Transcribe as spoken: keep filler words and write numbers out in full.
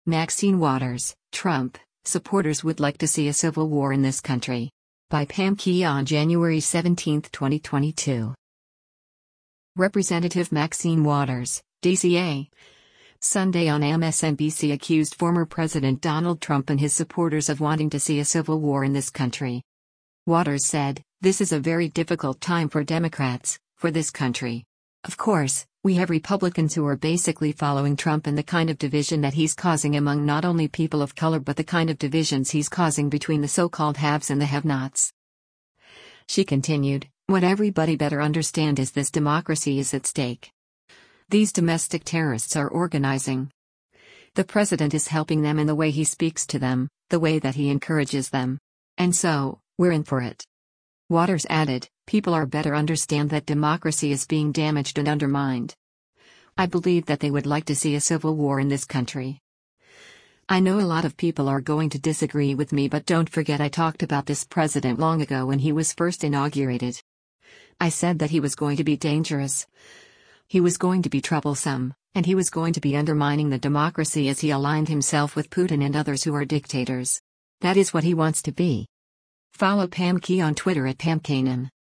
Maxine Waters, Trump, supporters would like to see a civil war in this country. By Pam Key on January seventeenth, twenty twenty-two. Representative Maxine Waters, D C A, Sunday on M S N B C accused former President Donald Trump and his supporters of wanting to see a civil war in this country. Waters said, "This is a very difficult time for Democrats, for this country. Of course, we have Republicans who are basically following Trump and the kind of division that he's causing among not only people of color but the kind of divisions he's causing between the so-called haves and the have-nots." She continued, "What everybody better understand is this: democracy is at stake. These domestic terrorists are organizing. The president is helping them in the way he speaks to them, the way that he encourages them. And so, we're in for it." Waters added, "People are better understand that democracy is being damaged and undermined. I believe that they would like to see a civil war in this country. I know a lot of people are going to disagree with me, but don't forget I talked about this president long ago when he was first inaugurated. I said that he was going to be dangerous. He was going to be troublesome, and he was going to be undermining the democracy as he aligned himself with Putin and others who are dictators. That is what he wants to be." Follow Pam Key on Twitter at Pam Kanan.